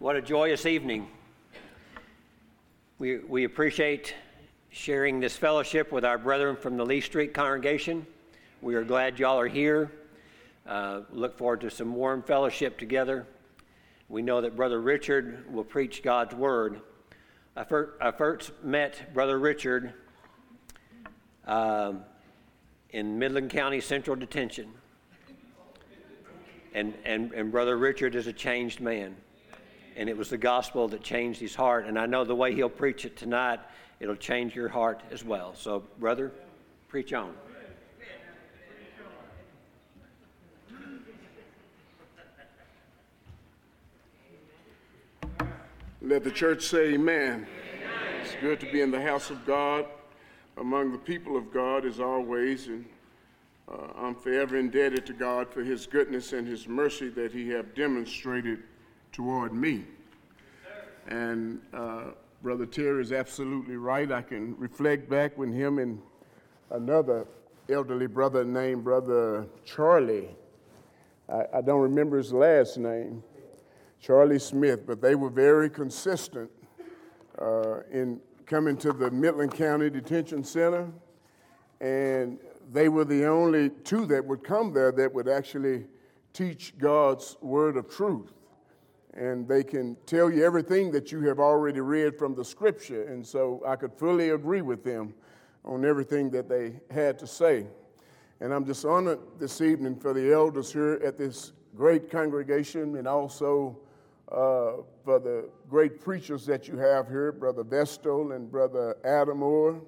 What a joyous evening. We appreciate sharing this fellowship with our brethren from the Lee Street congregation. We are glad y'all are here. Look forward to some warm fellowship together. We know that Brother Richard will preach God's Word. I first met Brother Richard in Midland County Central Detention. And Brother Richard is a changed man. And it was the gospel that changed his heart. And I know the way he'll preach it tonight, it'll change your heart as well. So, brother, preach on. Let the church say amen. It's good to be in the house of God, among the people of God as always. And I'm forever indebted to God for his goodness and his mercy that he have demonstrated toward me. And Brother Terry is absolutely right. I can reflect back when him and another elderly brother named Brother Charlie, I don't remember his last name, Charlie Smith, but they were very consistent in coming to the Midland County Detention Center, and they were the only two that would come there that would actually teach God's word of truth. And they can tell you everything that you have already read from the scripture. And so I could fully agree with them on everything that they had to say. And I'm just honored this evening for the elders here at this great congregation, and also for the great preachers that you have here, Brother Vestal and Brother Adam Orr.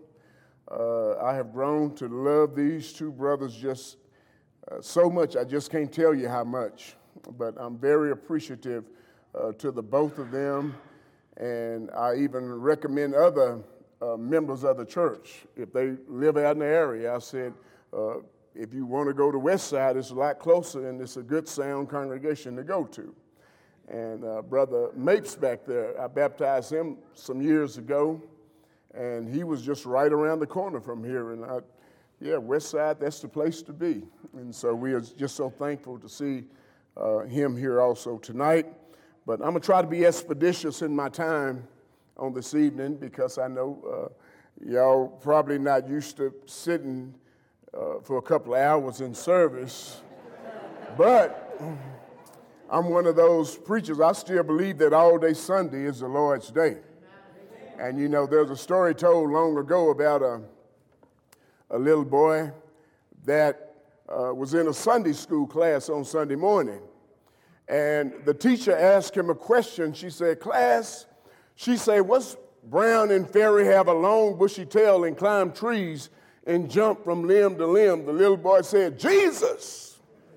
I have grown to love these two brothers just so much. I just can't tell you how much. But I'm very appreciative to the both of them, and I even recommend other members of the church, if they live out in the area, I said, if you want to go to Westside, it's a lot closer, and it's a good sound congregation to go to. And Brother Mapes back there, I baptized him some years ago, and he was just right around the corner from here, and Westside, that's the place to be. And so we are just so thankful to see him here also tonight. But I'm going to try to be expeditious in my time on this evening, because I know y'all probably not used to sitting for a couple of hours in service. But I'm one of those preachers, I still believe that all day Sunday is the Lord's day. And you know, there's a story told long ago about a little boy that was in a Sunday school class on Sunday morning. And the teacher asked him a question. She said, class, she said, what's brown and fairy have a long bushy tail and climb trees and jump from limb to limb? The little boy said, Jesus.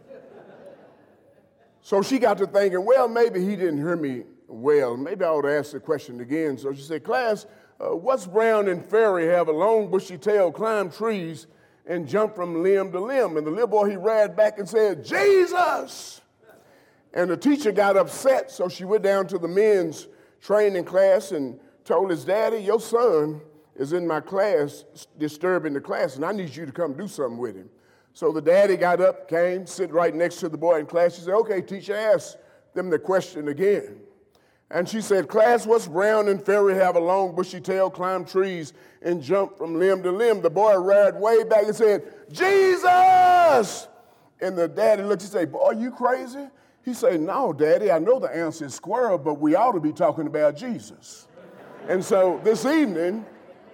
So she got to thinking, well, maybe he didn't hear me well. Maybe I ought to ask the question again. So she said, class, what's brown and fairy have a long bushy tail, climb trees, and jump from limb to limb? And the little boy, he ran back and said, Jesus. And the teacher got upset, so she went down to the men's training class and told his daddy, your son is in my class disturbing the class, and I need you to come do something with him. So the daddy got up, came, sit right next to the boy in class. She said, okay, teacher, ask them the question again. And she said, class, what's brown and fairy have a long bushy tail, climb trees, and jump from limb to limb? The boy ran way back and said, Jesus! And the daddy looked and said, boy, are you crazy? He said, no, Daddy, I know the answer is squirrel, but we ought to be talking about Jesus. And so this evening,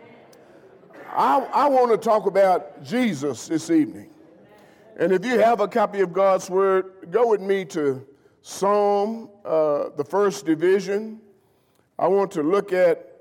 I want to talk about Jesus this evening. And if you have a copy of God's Word, go with me to Psalm, the first division. I want to look at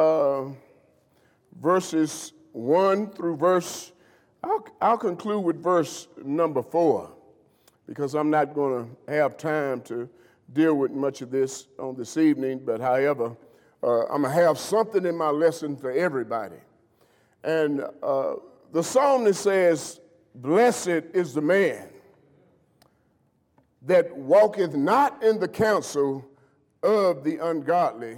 verses 1 through verse, I'll conclude with verse number 4. Because I'm not going to have time to deal with much of this on this evening. But however, I'm going to have something in my lesson for everybody. And the psalmist says, blessed is the man that walketh not in the counsel of the ungodly.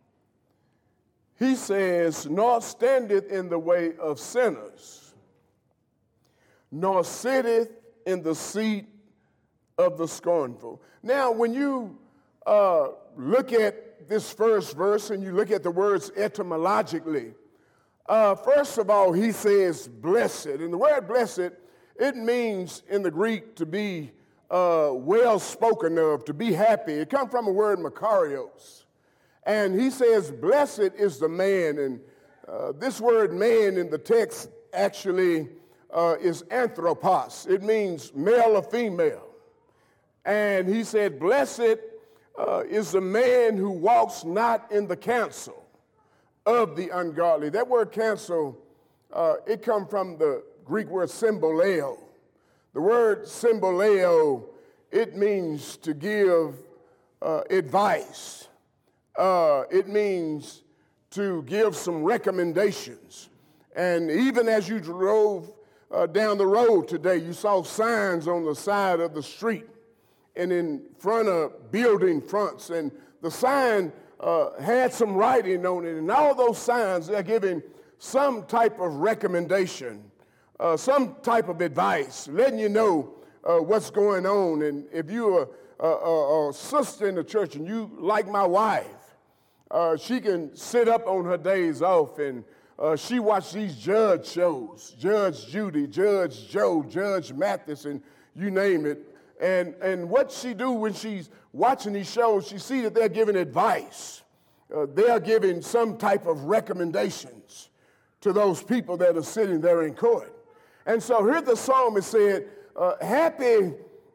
He says, nor standeth in the way of sinners, nor sitteth in the seat of the scornful. Now, when you look at this first verse and you look at the words etymologically, first of all, he says blessed. And the word blessed, it means in the Greek to be well spoken of, to be happy. It comes from a word makarios. And he says blessed is the man. And this word man in the text actually is anthropos. It means male or female. And he said blessed is the man who walks not in the counsel of the ungodly. That word counsel, it comes from the Greek word symboleo. The word symboleo, it means to give advice. It means to give some recommendations. And even as you drove down the road today, you saw signs on the side of the street and in front of building fronts. And the sign had some writing on it. And all those signs, they're giving some type of recommendation, some type of advice, letting you know what's going on. And if you're a sister in the church and you, like my wife, she can sit up on her days off and she watch these judge shows, Judge Judy, Judge Joe, Judge Mathis, and you name it. And what she do when she's watching these shows, she see that they're giving advice. They're giving some type of recommendations to those people that are sitting there in court. And so here the psalmist said, happy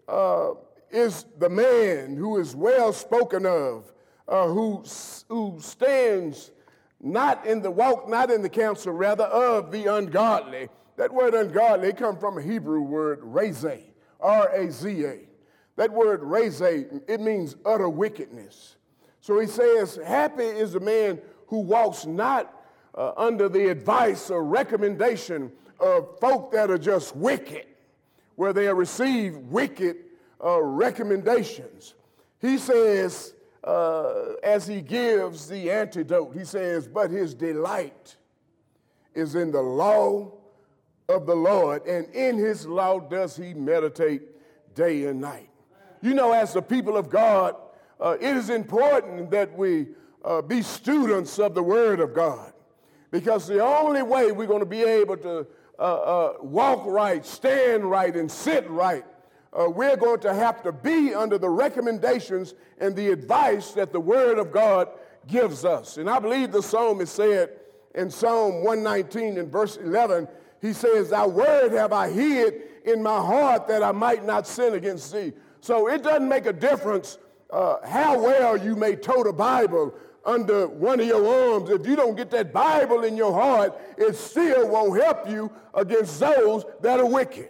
is the man who is well spoken of, who stands not in the counsel, rather of the ungodly. That word ungodly, it comes from a Hebrew word, raze, R-A-Z-A. That word raze, it means utter wickedness. So he says, happy is the man who walks not under the advice or recommendation of folk that are just wicked, where they receive wicked recommendations. He says, as he gives the antidote, he says, but his delight is in the law of the Lord, and in his law does he meditate day and night. You know, as the people of God, it is important that we be students of the Word of God, because the only way we're going to be able to walk right, stand right, and sit right, we're going to have to be under the recommendations and the advice that the Word of God gives us. And I believe the psalmist said in Psalm 119 and verse 11, he says, thy word have I hid in my heart that I might not sin against thee. So it doesn't make a difference how well you may tote a Bible under one of your arms. If you don't get that Bible in your heart, it still won't help you against those that are wicked.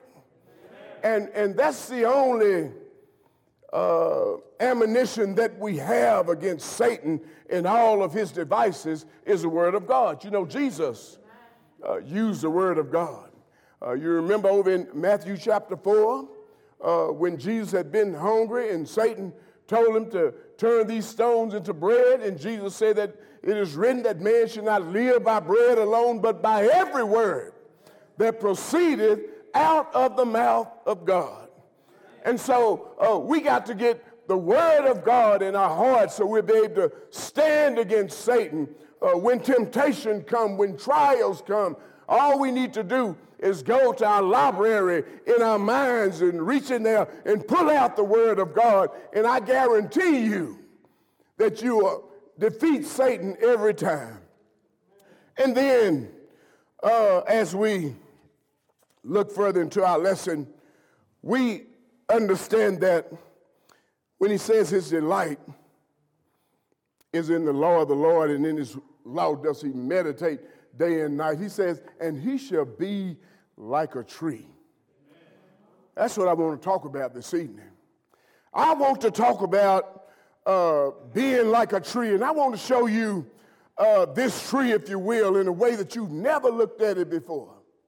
And that's the only ammunition that we have against Satan and all of his devices is the Word of God. You know, Jesus used the Word of God. You remember over in Matthew chapter 4, when Jesus had been hungry and Satan told him to turn these stones into bread, and Jesus said that it is written that man should not live by bread alone, but by every word that proceedeth out of the mouth of God. And so we got to get the Word of God in our hearts so we'll be able to stand against Satan when temptation comes, when trials come. All we need to do is go to our library in our minds and reach in there and pull out the Word of God, and I guarantee you that you will defeat Satan every time. And then as we look further into our lesson, we understand that when he says his delight is in the law of the Lord, and in his law does he meditate day and night, he says, and he shall be like a tree. That's what I want to talk about this evening. I want to talk about being like a tree, and I want to show you this tree, if you will, in a way that you've never looked at it before.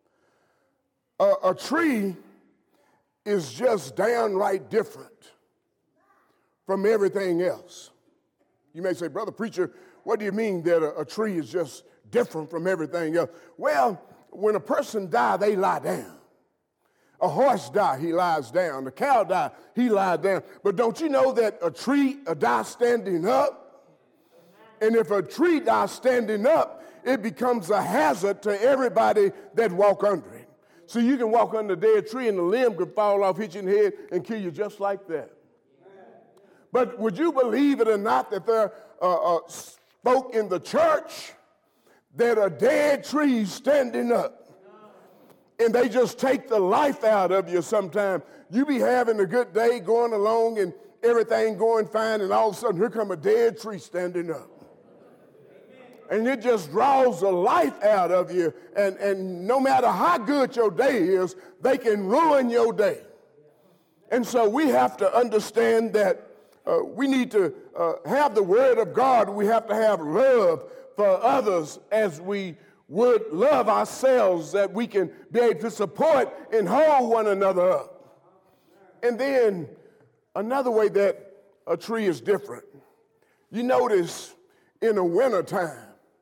A tree is just downright different from everything else. You may say, brother preacher, what do you mean that a tree is just different from everything else? Well, when a person dies, they lie down. A horse die, he lies down. A cow die, he lies down. But don't you know that a tree dies standing up? And if a tree dies standing up, it becomes a hazard to everybody that walk under it. So you can walk under a dead tree and the limb could fall off, hit you in the head, and kill you just like that. But would you believe it or not that there are folk in the church that are dead trees standing up? And they just take the life out of you sometimes. You be having a good day going along and everything going fine, and all of a sudden here come a dead tree standing up. And it just draws the life out of you. And no matter how good your day is, they can ruin your day. And so we have to understand that we need to have the word of God. We have to have love for others as we would love ourselves, that we can be able to support and hold one another up. And then another way that a tree is different. You notice in the wintertime,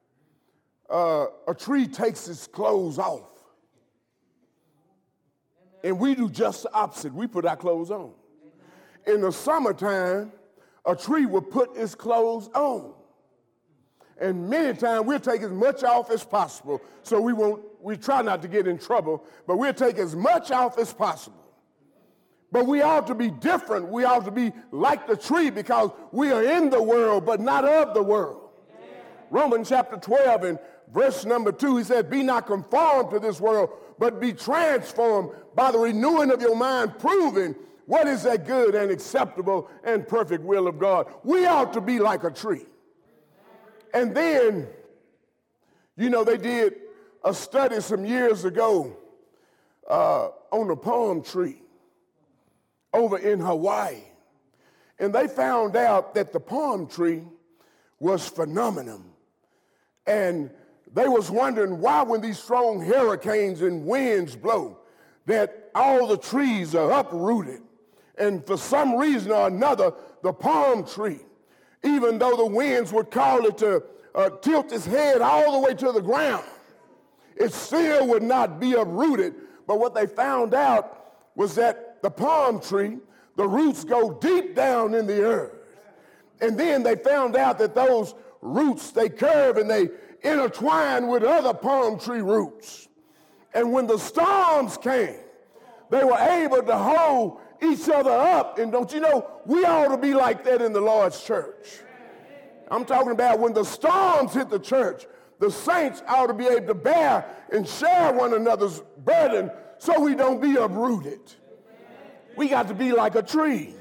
a tree takes its clothes off. And we do just the opposite. We put our clothes on. In the summertime, a tree will put its clothes on. And many times we'll take as much off as possible, so we try not to get in trouble, but we'll take as much off as possible. But we ought to be different. We ought to be like the tree because we are in the world, but not of the world. Romans chapter 12 and verse number 2, he said, be not conformed to this world, but be transformed by the renewing of your mind, proving what is that good and acceptable and perfect will of God. We ought to be like a tree. And then, you know, they did a study some years ago on a palm tree over in Hawaii. And they found out that the palm tree was phenomenal. And they was wondering why when these strong hurricanes and winds blow, that all the trees are uprooted. And for some reason or another, the palm tree, even though the winds would call it to tilt its head all the way to the ground, it still would not be uprooted. But what they found out was that the palm tree, the roots go deep down in the earth. And then they found out that those roots, they curve and they intertwine with other palm tree roots. And when the storms came, they were able to hold each other up. And don't you know, we ought to be like that in the Lord's church. I'm talking about when the storms hit the church, the saints ought to be able to bear and share one another's burden so we don't be uprooted. We got to be like a tree.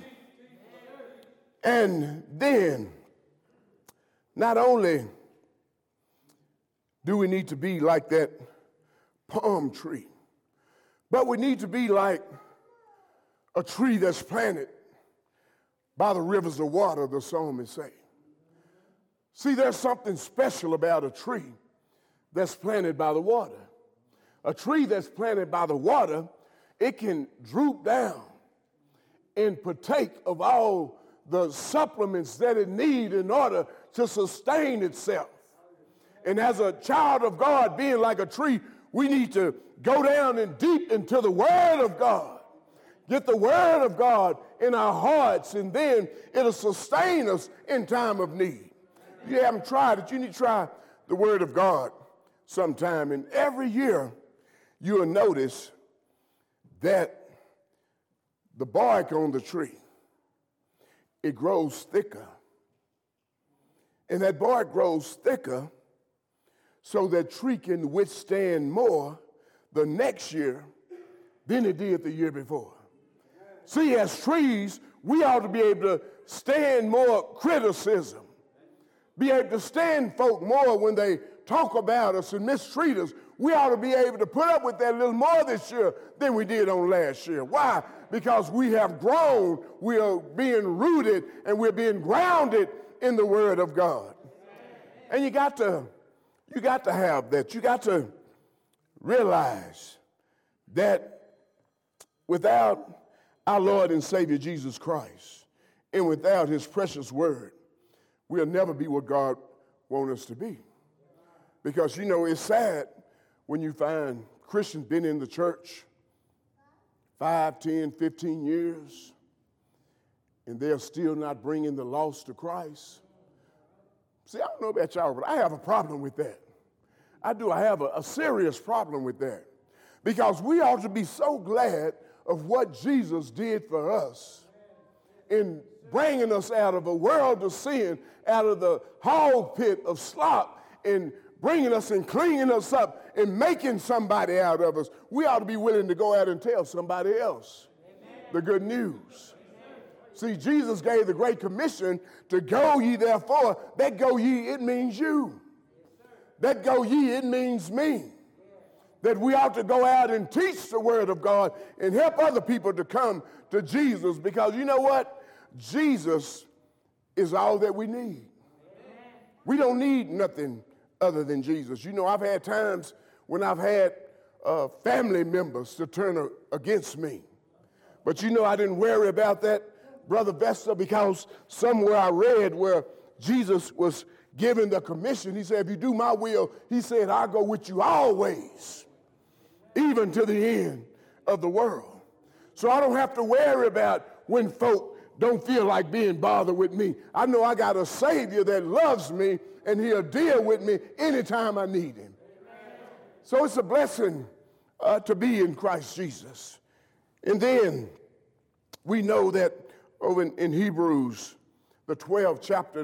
And then, not only do we need to be like that palm tree, but we need to be like a tree that's planted by the rivers of water, the psalmist say. See, there's something special about a tree that's planted by the water. A tree that's planted by the water, it can droop down and partake of all the supplements that it needs in order to sustain itself. And as a child of God, being like a tree, we need to go down and deep into the Word of God. Get the Word of God in our hearts, and then it'll sustain us in time of need. If you haven't tried it, you need to try the Word of God sometime. And every year, you'll notice that the bark on the tree, it grows thicker. And that bark grows thicker so that tree can withstand more the next year than it did the year before. See, as trees, we ought to be able to stand more criticism, be able to stand folk more when they talk about us and mistreat us. We ought to be able to put up with that a little more this year than we did on last year. Why? Because we have grown, we are being rooted, and we're being grounded in the Word of God. And you got to have that. You got to realize that without our Lord and Savior Jesus Christ and without His precious Word, we'll never be what God wants us to be. Because, you know, it's sad when you find Christians been in the church 5, 10, 15 years, and they're still not bringing the lost to Christ. See, I don't know about y'all, but I have a problem with that. I do. I have a serious problem with that. Because we ought to be so glad of what Jesus did for us in bringing us out of a world of sin, out of the hog pit of slop, and bringing us and cleaning us up and making somebody out of us. We ought to be willing to go out and tell somebody else the good news. See, Jesus gave the Great Commission to go ye therefore. That go ye, it means you. That go ye, it means me. That we ought to go out and teach the word of God and help other people to come to Jesus, because you know what? Jesus is all that we need. We don't need nothing other than Jesus. You know, I've had times when I've had family members to turn against me. But you know, I didn't worry about that, Brother Vesta, because somewhere I read where Jesus was given the commission. He said, if you do my will, he said, I'll go with you always, even to the end of the world. So I don't have to worry about when folk don't feel like being bothered with me. I know I got a Savior that loves me, and he'll deal with me anytime I need him. So it's a blessing to be in Christ Jesus. And then we know that over in Hebrews, the 12th chapter,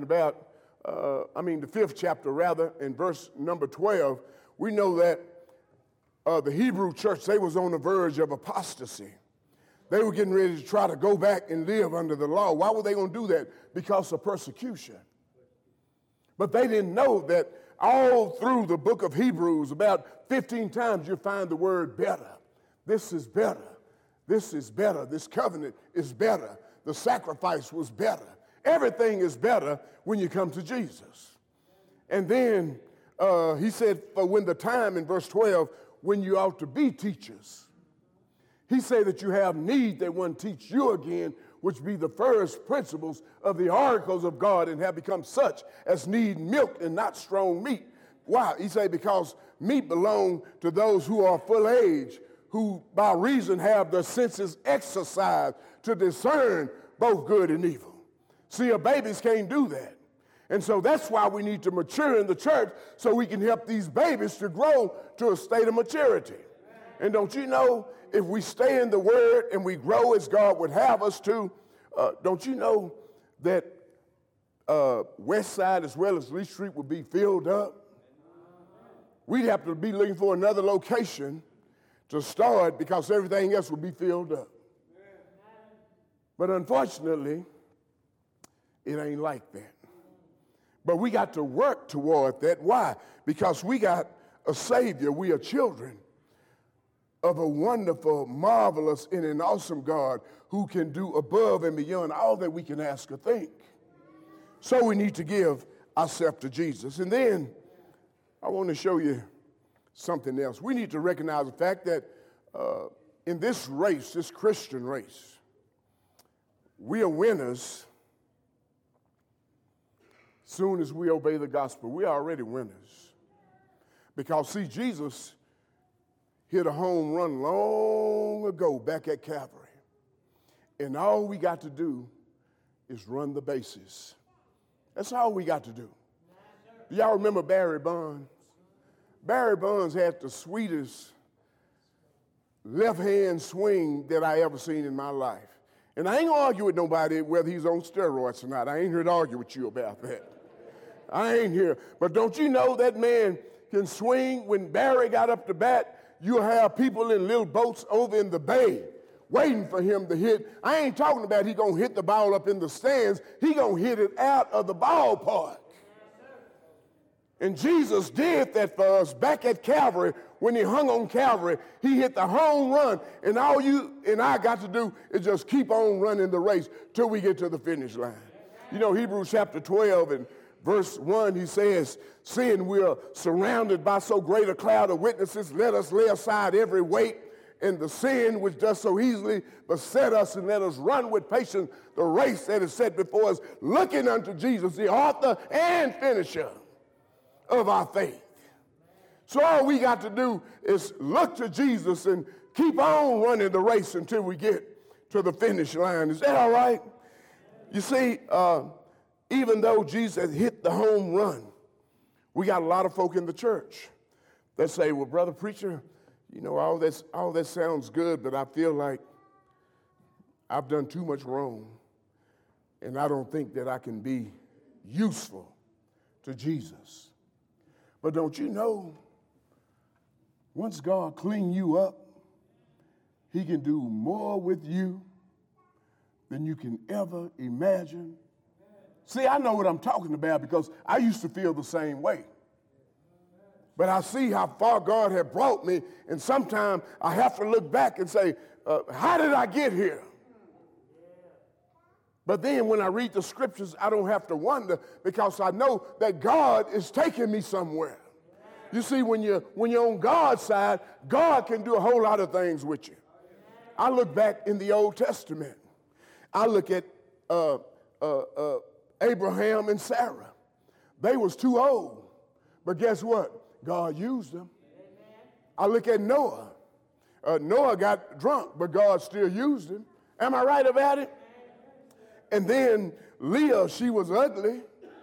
the 5th chapter rather, in verse number 12, we know that the Hebrew church, they was on the verge of apostasy. They were getting ready to try to go back and live under the law. Why were they going to do that? Because of persecution. But they didn't know that all through the book of Hebrews, about 15 times you find the word better. This is better. This is better. This covenant is better. The sacrifice was better. Everything is better when you come to Jesus. And then he said, for when the time, in verse 12, when you ought to be teachers. He said that you have need that one teach you again, which be the first principles of the oracles of God, and have become such as need milk and not strong meat. Why? He said because meat belong to those who are full age, who by reason have their senses exercised to discern both good and evil. See, babies can't do that. And so that's why we need to mature in the church, so we can help these babies to grow to a state of maturity. And don't you know, if we stay in the word and we grow as God would have us to, don't you know that West Side as well as Lee Street would be filled up? We'd have to be looking for another location to start, because everything else would be filled up. But unfortunately, it ain't like that. But we got to work toward that. Why? Because we got a Savior. We are children of a wonderful, marvelous, and an awesome God who can do above and beyond all that we can ask or think. So we need to give ourselves to Jesus. And then I want to show you something else. We need to recognize the fact that in this race, this Christian race, we are winners soon as we obey the gospel. We are already winners. Because, see, Jesus hit a home run long ago back at Calvary. And all we got to do is run the bases. That's all we got to do. Do y'all remember Barry Bonds? Barry Bonds had the sweetest left-hand swing that I ever seen in my life. And I ain't gonna argue with nobody whether he's on steroids or not. I ain't here to argue with you about that. I ain't here. But don't you know that man can swing? When Barry got up to bat, you'll have people in little boats over in the bay waiting for him to hit. I ain't talking about he gonna hit the ball up in the stands. He gonna hit it out of the ballpark. And Jesus did that for us back at Calvary. When he hung on Calvary, he hit the home run. And all you and I got to do is just keep on running the race till we get to the finish line. You know, Hebrews chapter 12 and verse 1, he says, seeing we are surrounded by so great a cloud of witnesses, let us lay aside every weight and the sin which does so easily beset us, and let us run with patience the race that is set before us, looking unto Jesus, the author and finisher of our faith. So all we got to do is look to Jesus and keep on running the race until we get to the finish line. Is that all right? You see, even though Jesus hit the home run, we got a lot of folk in the church that say, well, brother preacher, you know, all that sounds good, but I feel like I've done too much wrong, and I don't think that I can be useful to Jesus. But don't you know, once God clean you up, he can do more with you than you can ever imagine. See, I know what I'm talking about because I used to feel the same way. But I see how far God had brought me, and sometimes I have to look back and say, how did I get here? But then when I read the scriptures, I don't have to wonder because I know that God is taking me somewhere. You see, when you're on God's side, God can do a whole lot of things with you. I look back in the Old Testament. I look at Abraham and Sarah. They was too old, but guess what? God used them. I look at Noah. Noah got drunk, but God still used him. Am I right about it? And then Leah, she was ugly,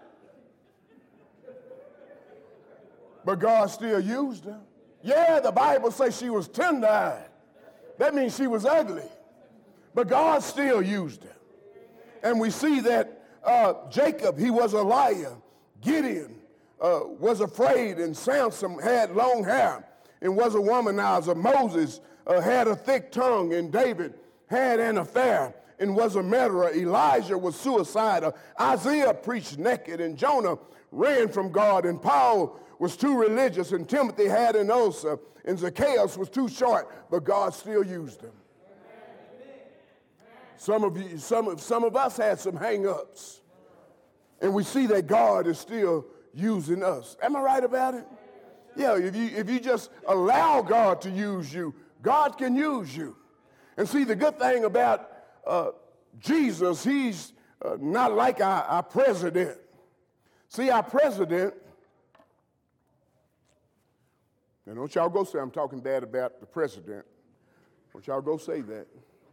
but God still used her. Yeah, the Bible says she was tender-eyed. That means she was ugly, but God still used her. And we see that Jacob, he was a liar. Gideon was afraid, and Samson had long hair and was a womanizer. Moses had a thick tongue, and David had an affair and was a murderer. Elijah was suicidal. Isaiah preached naked, and Jonah ran from God, and Paul was too religious, and Timothy had an ulcer, and Zacchaeus was too short, but God still used him. Some of us had some hang-ups, and we see that God is still using us. Am I right about it? Yeah, if you just allow God to use you, God can use you. And see, the good thing about Jesus, he's not like our president. See, our president, now don't y'all go say I'm talking bad about the president. Don't y'all go say that.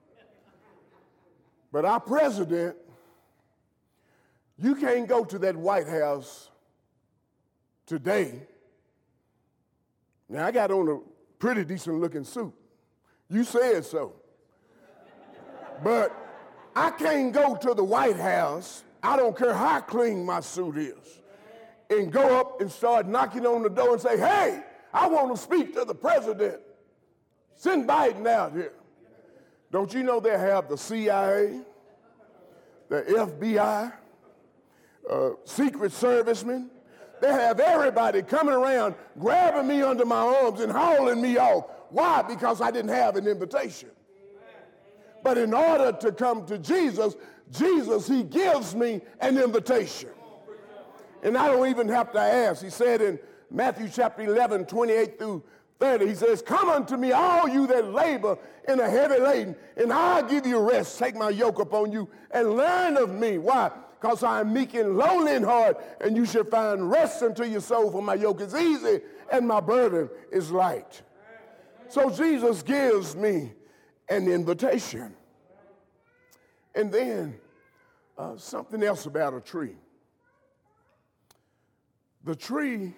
But our president, you can't go to that White House today. Now, I got on a pretty decent looking suit. You said so. But I can't go to the White House, I don't care how clean my suit is, and go up and start knocking on the door and say, hey, I want to speak to the president. Send Biden out here. Don't you know they have the CIA, the FBI, Secret Servicemen? They have everybody coming around, grabbing me under my arms and hauling me off. Why? Because I didn't have an invitation. But in order to come to Jesus, he gives me an invitation. And I don't even have to ask. He said in Matthew chapter 11, 28 through 30, he says, come unto me, all you that labor and are heavy laden, and I'll give you rest. Take my yoke upon you and learn of me. Why? Because I am meek and lowly in heart, and you shall find rest unto your soul, for my yoke is easy and my burden is light. So Jesus gives me an invitation. And then something else about a tree. The tree,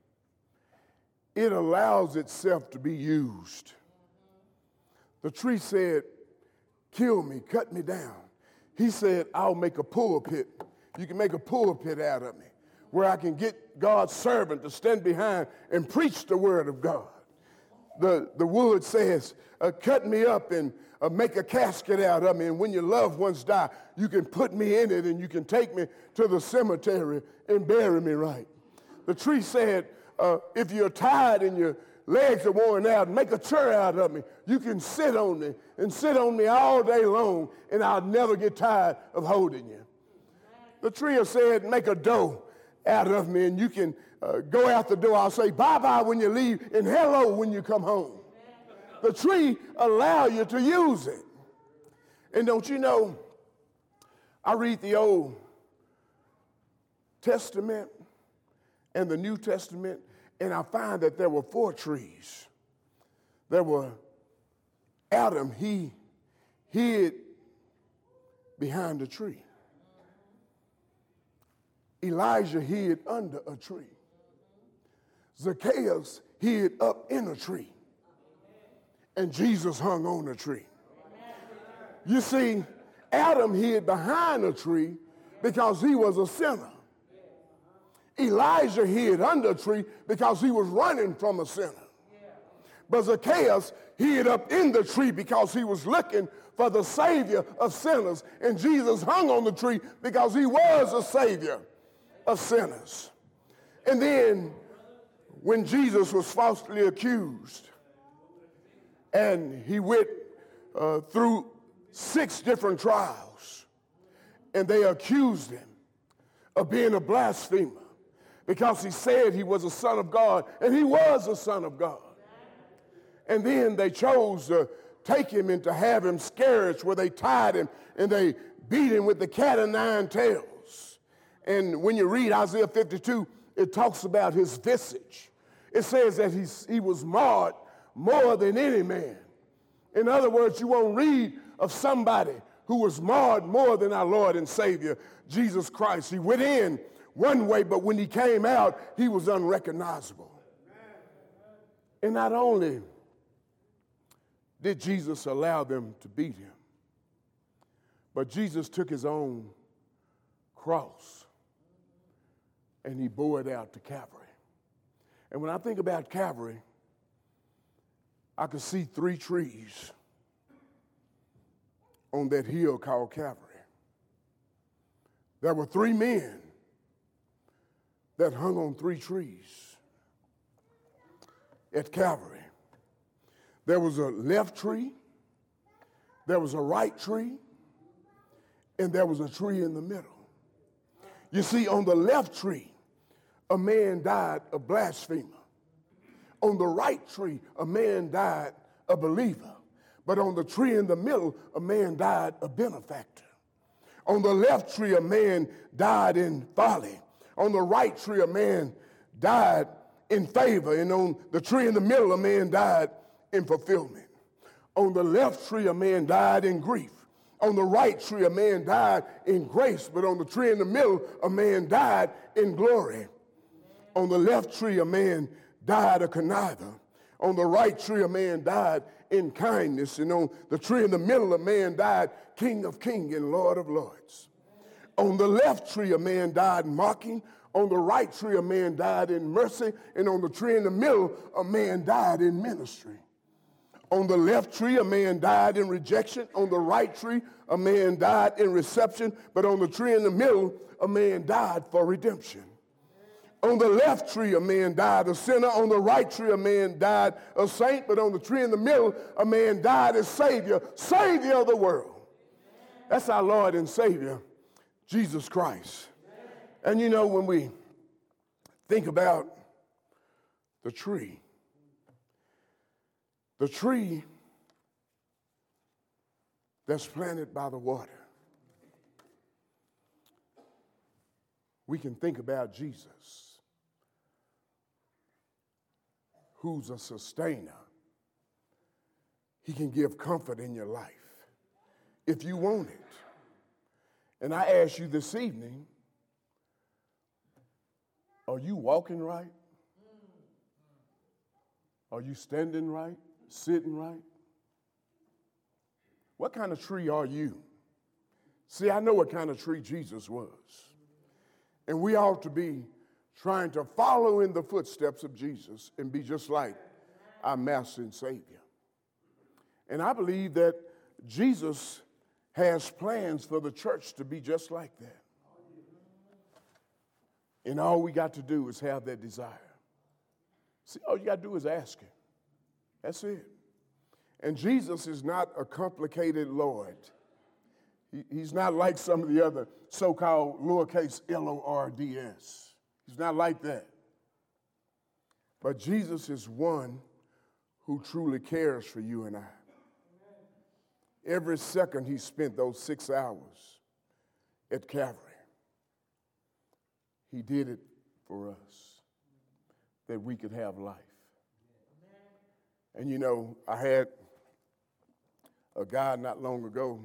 it allows itself to be used. The tree said, kill me, cut me down. He said, I'll make a pulpit. You can make a pulpit out of me where I can get God's servant to stand behind and preach the word of God. The wood says, cut me up and make a casket out of me, and when your loved ones die, you can put me in it and you can take me to the cemetery and bury me right. The tree said, if you're tired and your legs are worn out, make a chair out of me. You can sit on me and sit on me all day long, and I'll never get tired of holding you. The tree said, make a door out of me, and you can go out the door. I'll say bye-bye when you leave and hello when you come home. The tree allow you to use it. And don't you know, I read the Old Testament and the New Testament, and I find that there were 4 trees. There were Adam, he hid behind a tree. Elijah hid under a tree. Zacchaeus hid up in a tree. And Jesus hung on a tree. You see, Adam hid behind a tree because he was a sinner. Elijah hid under a tree because he was running from a sinner. But Zacchaeus hid up in the tree because he was looking for the Savior of sinners. And Jesus hung on the tree because he was a Savior of sinners. And then when Jesus was falsely accused and he went through 6 different trials, and they accused him of being a blasphemer because he said he was a son of God, and he was a son of God. And then they chose to take him and to have him scourged, where they tied him and they beat him with the cat o' nine tails. And when you read Isaiah 52, it talks about his visage. It says that he was marred more than any man. In other words, you won't read of somebody who was marred more than our Lord and Savior, Jesus Christ. He went in one way, but when he came out, he was unrecognizable. And not only did Jesus allow them to beat him, but Jesus took his own cross and he bore it out to Calvary. And when I think about Calvary, I could see 3 trees on that hill called Calvary. There were 3 men that hung on 3 trees at Calvary. There was a left tree, there was a right tree, and there was a tree in the middle. You see, on the left tree, a man died a blasphemer. On the right tree, a man died a believer. But on the tree in the middle, a man died a benefactor. On the left tree, a man died in folly. On the right tree, a man died in favor. And on the tree in the middle, a man died in fulfillment. On the left tree, a man died in grief. On the right tree, a man died in grace. But on the tree in the middle, a man died in glory. On the left tree, a man died a conniver. On the right tree, a man died in kindness. And on the tree in the middle, a man died King of Kings and Lord of Lords. On the left tree, a man died mocking. On the right tree, a man died in mercy. And on the tree in the middle, a man died in ministry. On the left tree, a man died in rejection. On the right tree, a man died in reception. But on the tree in the middle, a man died for redemption. On the left tree, a man died a sinner. On the right tree, a man died a saint. But on the tree in the middle, a man died as Savior, Savior of the world. That's our Lord and Savior, Jesus Christ. And you know, when we think about the tree that's planted by the water, we can think about Jesus, who's a sustainer. He can give comfort in your life if you want it. And I ask you this evening, are you walking right? Are you standing right? Sitting right? What kind of tree are you? See, I know what kind of tree Jesus was. And we ought to be trying to follow in the footsteps of Jesus and be just like our Master and Savior. And I believe that Jesus has plans for the church to be just like that. And all we got to do is have that desire. See, all you got to do is ask him. That's it. And Jesus is not a complicated Lord. He's not like some of the other so-called lowercase Lords. He's not like that. But Jesus is one who truly cares for you and I. Every second he spent those 6 hours at Calvary, he did it for us, that we could have life. And you know, I had a guy not long ago.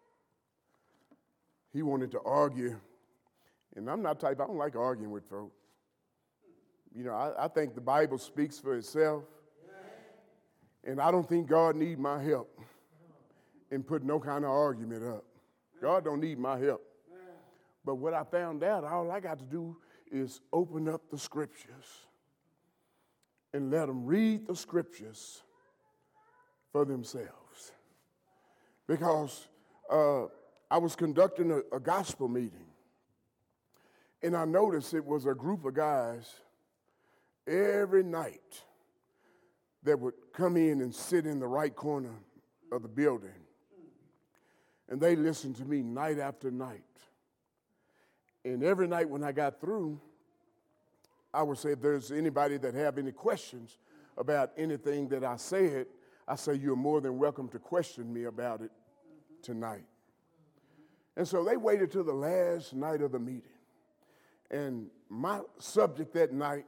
He wanted to argue, and I'm not type, I don't like arguing with folks. You know, I think the Bible speaks for itself, and I don't think God need my help in putting no kind of argument up. God don't need my help. But what I found out, all I got to do is open up the scriptures and let them read the scriptures for themselves. Because I was conducting a gospel meeting, and I noticed it was a group of guys every night that would come in and sit in the right corner of the building. And they listened to me night after night. And every night when I got through, I would say, if there's anybody that have any questions about anything that I said, I say, you're more than welcome to question me about it tonight. And so they waited till the last night of the meeting. And my subject that night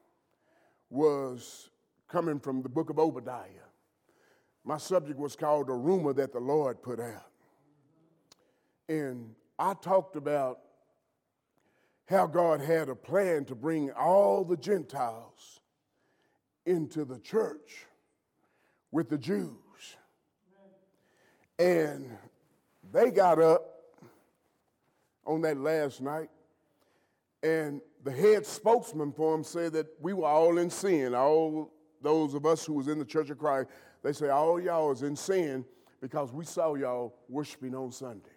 was coming from the book of Obadiah. My subject was called A Rumor That the Lord Put Out. And I talked about how God had a plan to bring all the Gentiles into the church with the Jews. And they got up on that last night, and the head spokesman for them said that we were all in sin. All those of us who was in the Church of Christ, they say all y'all is in sin because we saw y'all worshiping on Sunday.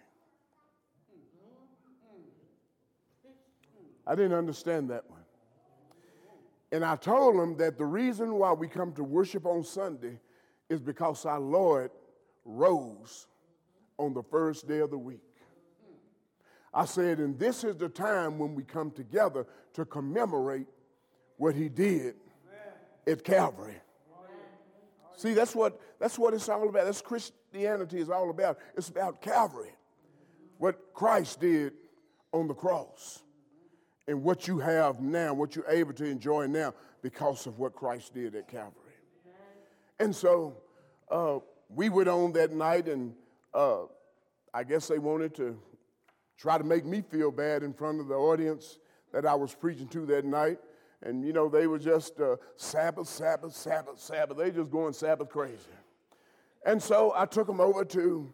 I didn't understand that one. And I told them that the reason why we come to worship on Sunday is because our Lord rose on the first day of the week. I said, and this is the time when we come together to commemorate what he did at Calvary. See, that's what it's all about. That's Christianity is all about. It's about Calvary, what Christ did on the cross, and what you have now, what you're able to enjoy now because of what Christ did at Calvary. And so we went on that night, and I guess they wanted to try to make me feel bad in front of the audience that I was preaching to that night. And, you know, they were just Sabbath, Sabbath, Sabbath, Sabbath. They just going Sabbath crazy. And so I took them over to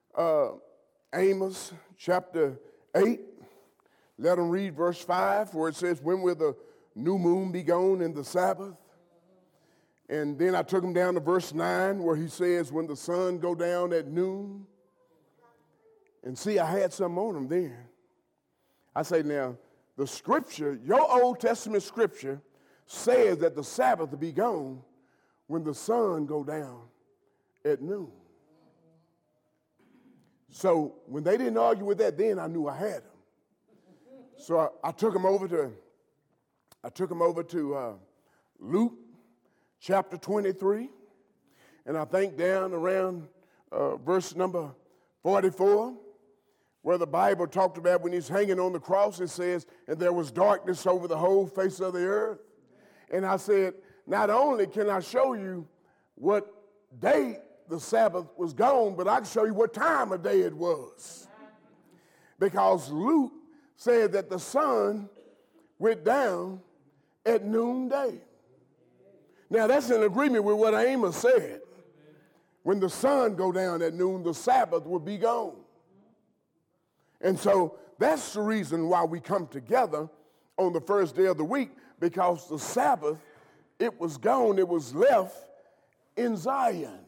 Amos chapter 8. Let them read verse 5, where it says, when will the new moon be gone in the Sabbath? And then I took them down to verse 9, where he says, when the sun go down at noon. And see, I had something on them then. I say, now, the scripture, your Old Testament scripture, says that the Sabbath will be gone when the sun go down at noon. So when they didn't argue with that then, I knew I had them. So I took them over to Luke chapter 23, and I think down around verse number 44, where the Bible talked about when he's hanging on the cross, it says, and there was darkness over the whole face of the earth. And I said, not only can I show you what day the Sabbath was gone, but I can show you what time of day it was. Because Luke said that the sun went down at noonday. Now that's in agreement with what Amos said. When the sun go down at noon, the Sabbath will be gone. And so that's the reason why we come together on the first day of the week, because the Sabbath, it was gone, it was left in Zion.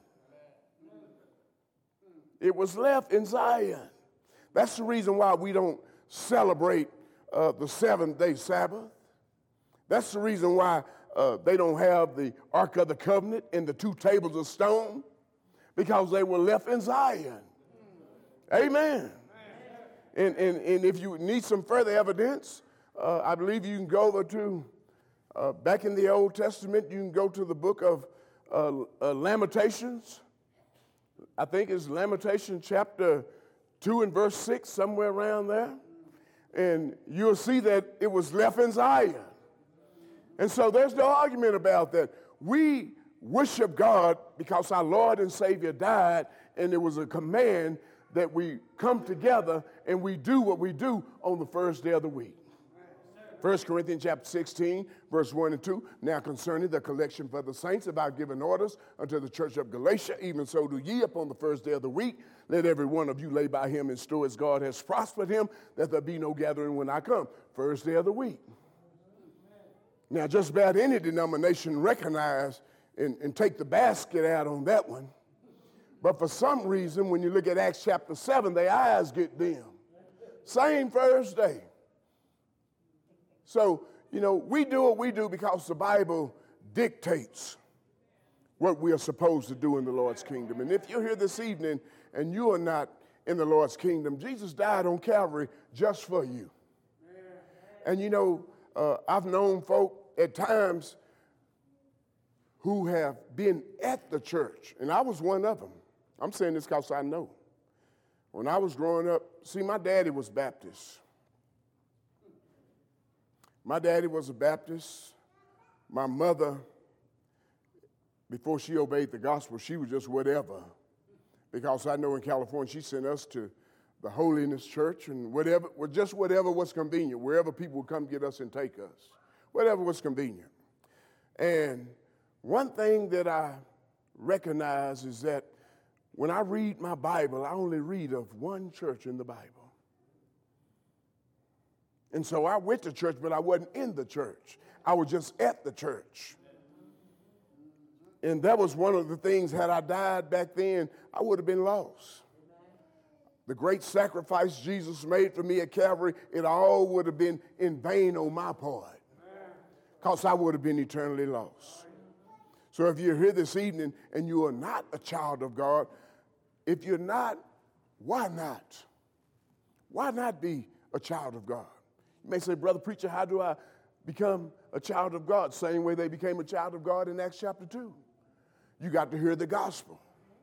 It was left in Zion. That's the reason why we don't celebrate the seventh-day Sabbath. That's the reason why they don't have the Ark of the Covenant and the two tables of stone, because they were left in Zion. Amen. And if you need some further evidence, I believe you can go over to, back in the Old Testament, you can go to the book of Lamentations. I think it's Lamentation chapter 2 and verse 6, somewhere around there. And you'll see that it was left in Zion. And so there's no argument about that. We worship God because our Lord and Savior died and it was a command that we come together and we do what we do on the first day of the week. 1 Corinthians chapter 16, verse 1 and 2. Now concerning the collection for the saints, have I given orders unto the church of Galatia, even so do ye upon the first day of the week. Let every one of you lay by him in store as God has prospered him, that there be no gathering when I come. First day of the week. Now just about any denomination recognize and take the basket out on that one. But for some reason, when you look at Acts chapter 7, their eyes get dim. Same first day. So, we do what we do because the Bible dictates what we are supposed to do in the Lord's kingdom. And if you're here this evening and you are not in the Lord's kingdom, Jesus died on Calvary just for you. And I've known folk at times who have been at the church, and I was one of them. I'm saying this because I know. When I was growing up, see, my daddy was Baptist. My daddy was a Baptist. My mother, before she obeyed the gospel, she was just whatever. Because I know in California, she sent us to the Holiness Church and whatever was convenient, wherever people would come get us and take us, whatever was convenient. And one thing that I recognize is that when I read my Bible, I only read of one church in the Bible. And so I went to church, but I wasn't in the church. I was just at the church. And that was one of the things, had I died back then, I would have been lost. The great sacrifice Jesus made for me at Calvary, it all would have been in vain on my part, because I would have been eternally lost. So if you're here this evening and you are not a child of God, if you're not, why not? Why not be a child of God? You may say, brother preacher, how do I become a child of God? Same way they became a child of God in Acts chapter 2. You got to hear the gospel.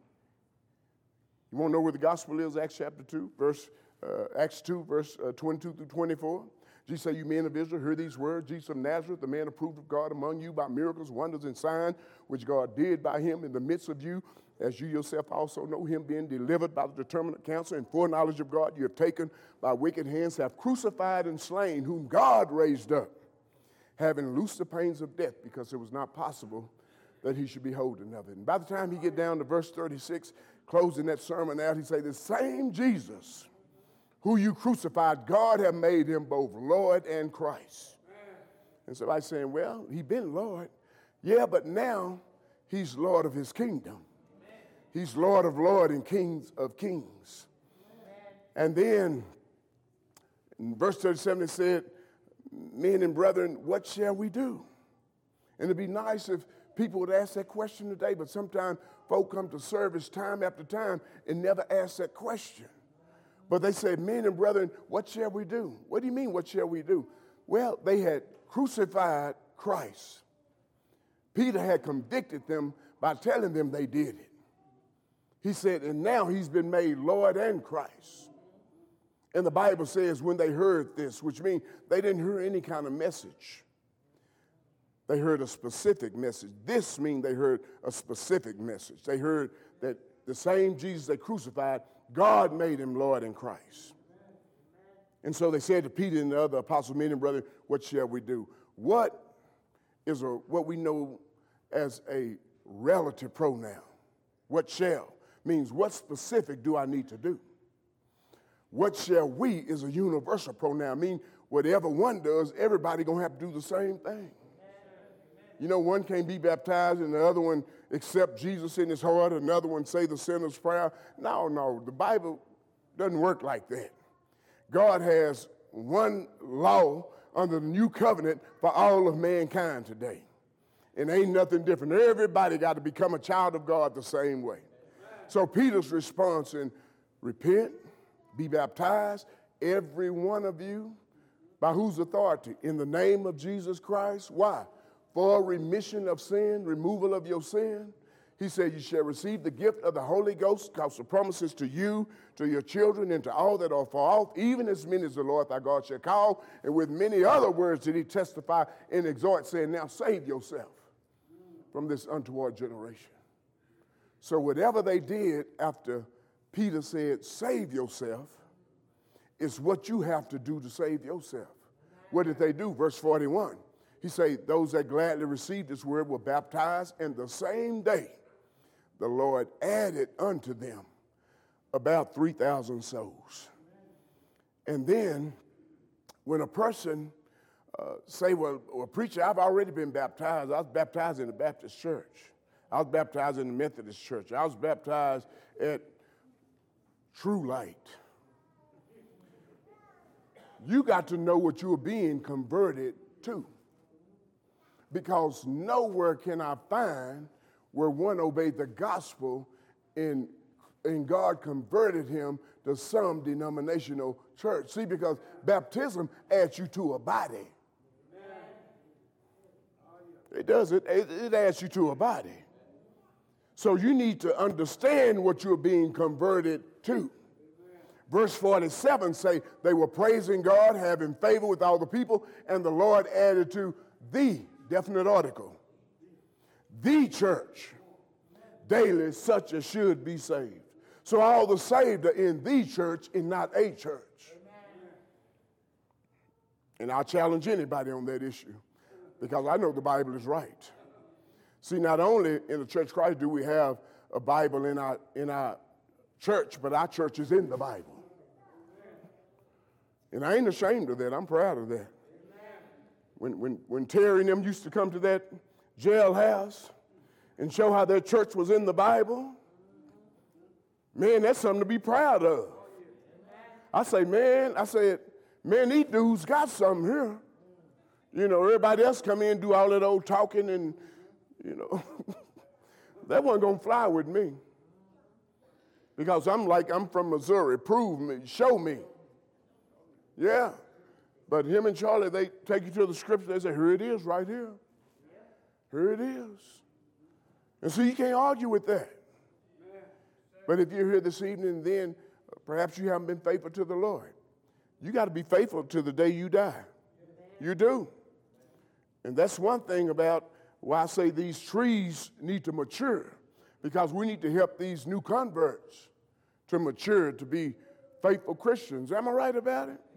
You want to know where the gospel is? Acts chapter 2, Acts 2, verse 22 through 24. Jesus said, you men of Israel, hear these words. Jesus of Nazareth, the man approved of God among you by miracles, wonders, and signs, which God did by him in the midst of you, as you yourself also know, him being delivered by the determinate counsel and foreknowledge of God, you have taken by wicked hands, have crucified and slain, whom God raised up, having loosed the pains of death, because it was not possible that he should be holding of it. And by the time he get down to verse 36, closing that sermon out, he say, the same Jesus who you crucified, God have made him both Lord and Christ. And somebody's saying, well, he been Lord. Yeah, but now he's Lord of his kingdom. He's Lord of lords and King of kings. And then in verse 37 it said, men and brethren, what shall we do? And it'd be nice if people would ask that question today, but sometimes folk come to service time after time and never ask that question. But they say, men and brethren, what shall we do? What do you mean, what shall we do? Well, they had crucified Christ. Peter had convicted them by telling them they did it. He said, and now he's been made Lord and Christ. And the Bible says when they heard this, which means they didn't hear any kind of message. They heard a specific message. This means they heard a specific message. They heard that the same Jesus they crucified, God made him Lord and Christ. And so they said to Peter and the other apostles, men and brethren, what shall we do? What we know as a relative pronoun? What shall means what specific do I need to do? What shall we is a universal pronoun. Mean whatever one does, everybody gonna have to do the same thing. You know, one can't be baptized and the other one accept Jesus in his heart, another one say the sinner's prayer. No, the Bible doesn't work like that. God has one law under the new covenant for all of mankind today. And ain't nothing different. Everybody got to become a child of God the same way. So Peter's response in repent, be baptized, every one of you, by whose authority? In the name of Jesus Christ. Why? For remission of sin, removal of your sin. He said you shall receive the gift of the Holy Ghost, because the promises to you, to your children, and to all that are far off, even as many as the Lord thy God shall call. And with many other words did he testify and exhort, saying, now save yourself from this untoward generation. So whatever they did after Peter said, save yourself, is what you have to do to save yourself. What did they do? Verse 41. He said, those that gladly received this word were baptized, and the same day the Lord added unto them about 3,000 souls. And then when a person say, well, preacher, I've already been baptized. I was baptized in the Baptist church. I was baptized in the Methodist church. I was baptized at True Light. You got to know what you're being converted to. Because nowhere can I find where one obeyed the gospel and God converted him to some denominational church. See, because baptism adds you to a body. It does. It adds you to a body. So you need to understand what you're being converted to. Verse 47 say they were praising God, having favor with all the people, and the Lord added to the definite article, the church, daily such as should be saved. So all the saved are in the church and not a church. And I'll challenge anybody on that issue because I know the Bible is right. See, not only in the Church of Christ do we have a Bible in our church, but our church is in the Bible. And I ain't ashamed of that. I'm proud of that. When Terry and them used to come to that jailhouse and show how their church was in the Bible, man, that's something to be proud of. I said, man, these dudes got something here. You know, everybody else come in and do all that old talking and, you know, that wasn't going to fly with me. Because I'm from Missouri. Prove me, show me. Yeah. But him and Charlie, they take you to the scripture. They say, here it is right here. Here it is. And so you can't argue with that. But if you're here this evening, then perhaps you haven't been faithful to the Lord. You got to be faithful to the day you die. You do. And that's one thing about why I say these trees need to mature, because we need to help these new converts to mature, to be faithful Christians. Am I right about it?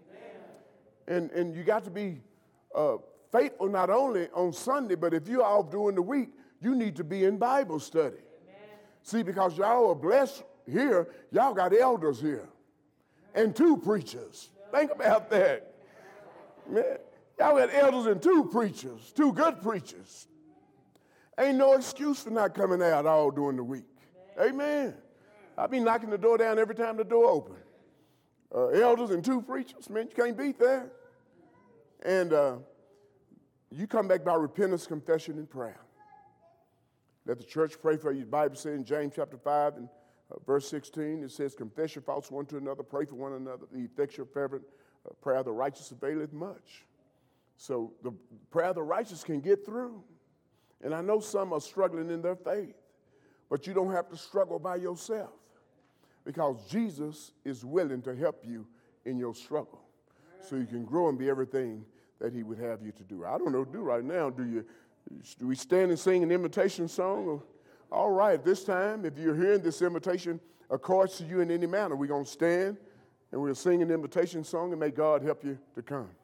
And you got to be faithful not only on Sunday, but if you're off during the week, you need to be in Bible study. Amen. See, because y'all are blessed here, y'all got elders here and 2 preachers. Think about that. Man, y'all got elders and 2 preachers, 2 good preachers. Ain't no excuse for not coming out all during the week. Amen. I be knocking the door down every time the door open. Elders and 2 preachers, man, you can't beat that. And you come back by repentance, confession, and prayer. Let the church pray for you. The Bible says in James chapter 5 and verse 16, it says, confess your faults one to another, pray for one another. The effectual fervent prayer of the righteous availeth much. So the prayer of the righteous can get through. And I know some are struggling in their faith, but you don't have to struggle by yourself, because Jesus is willing to help you in your struggle so you can grow and be everything that he would have you to do. I don't know what to do right now. Do we stand and sing an invitation song? Or, all right, this time, if you're hearing this invitation accords to you in any manner, we're going to stand and we'll sing an invitation song, and may God help you to come.